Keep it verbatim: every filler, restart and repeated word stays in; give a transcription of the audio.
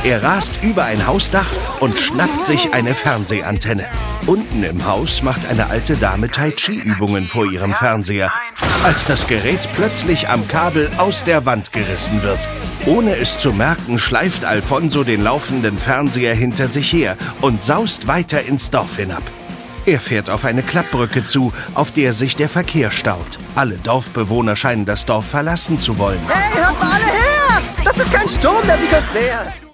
Er rast über ein Hausdach und schnappt sich eine Fernsehantenne. Unten im Haus macht eine alte Dame Tai Chi-Übungen vor ihrem Fernseher, als das Gerät plötzlich am Kabel aus der Wand gerissen wird. Ohne es zu merken, schleift Alfonso den laufenden Fernseher hinter sich her und saust weiter ins Dorf hinab. Er fährt auf eine Klappbrücke zu, auf der sich der Verkehr staut. Alle Dorfbewohner scheinen das Dorf verlassen zu wollen. Hey, hört mal alle her! Das ist kein Sturm, der sich uns wehrt!